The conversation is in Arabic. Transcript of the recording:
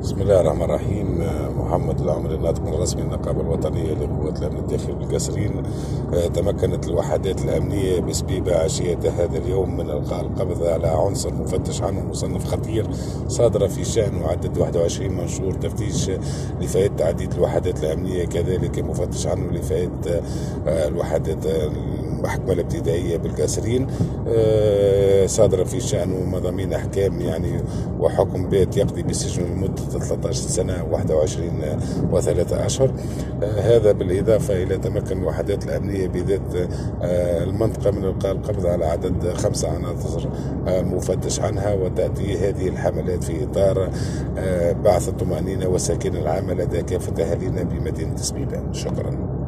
بسم الله الرحمن الرحيم. محمد العمري الناطق الرسمي للنقابة الوطنية لقوات الأمن الداخلي بالقصرين. تمكنت الوحدات الأمنية بسبيبة عشية هذا اليوم من إلقاء القبض على عنصر مفتش عنه مصنف خطير صادرة في شأنه عدد 21 منشور تفتيش لفائدة تعديد الوحدات الأمنية، كذلك مفتش عنه لفائدة الوحدات المحكمة الابتدائية بالقصرين، صادرة في شأنه مضامين أحكام وحكم بيت يقضي بالسجن لمدة 13 سنة 21 و3 أشهر. هذا بالإضافة إلى تمكن الوحدات الأمنية بذات المنطقة من إلقاء القبض على عدد 5 عناصر مفتش عنها، وتأتي هذه الحملات في إطار بعث الطمأنينة وسكن العام لدى كافة أهالينا بمدينة سبيبة. شكرا.